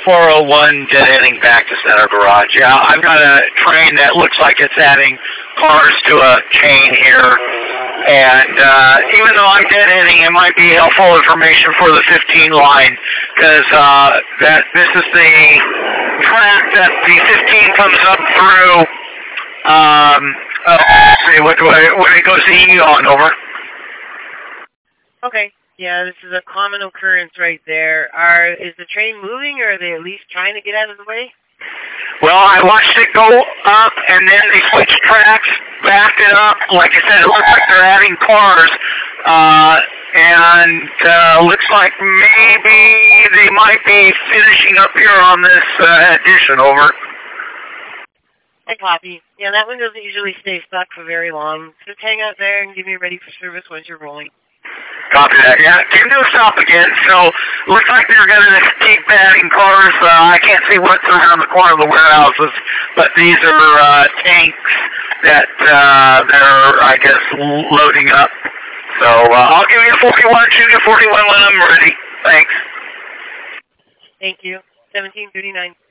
401 dead heading back to Center Garage. Yeah, I've got a train that looks like it's adding cars to a chain here. And even though I'm dead heading, it might be helpful information for the 15 line because this is the track that the 15 comes up through. When it goes to Eon, over. Okay. Yeah, this is a common occurrence right there. Is the train moving, or are they at least trying to get out of the way? Well, I watched it go up, and then they switched tracks, backed it up. Like I said, it looks like they're adding cars, and looks like maybe they might be finishing up here on this addition, over. I copy. Yeah, that one doesn't usually stay stuck for very long. Just hang out there and get me ready for service once you're rolling. Copy that. Yeah, came to a stop again, so looks like they're going to keep adding cars. I can't see what's around the corner of the warehouses, but these are tanks that they're, I guess, loading up. So I'll give you a 41, shoot you 41 when I'm ready. Thanks. Thank you. 1739.